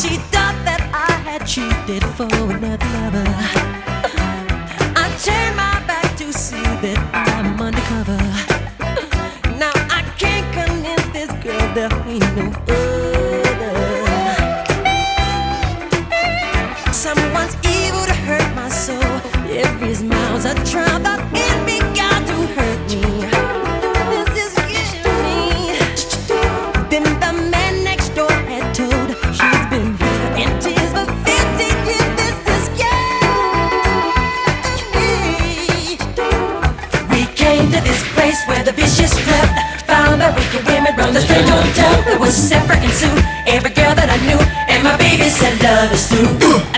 She thought that I had cheated for another lover. I turned my back to see that I'm undercover. Now I can't convince this girl there ain't no other. Someone's evil to hurt my soul. Every smile's a trial. The enemy got to hurt me. This is killing me. Then the man next door had told she's been here in tears for 15 years. This is we came to this place where the vicious slept. Found the wicked women run the strange hotel. It was Zephyr and Sue, every girl that I knew, and my baby said love is through.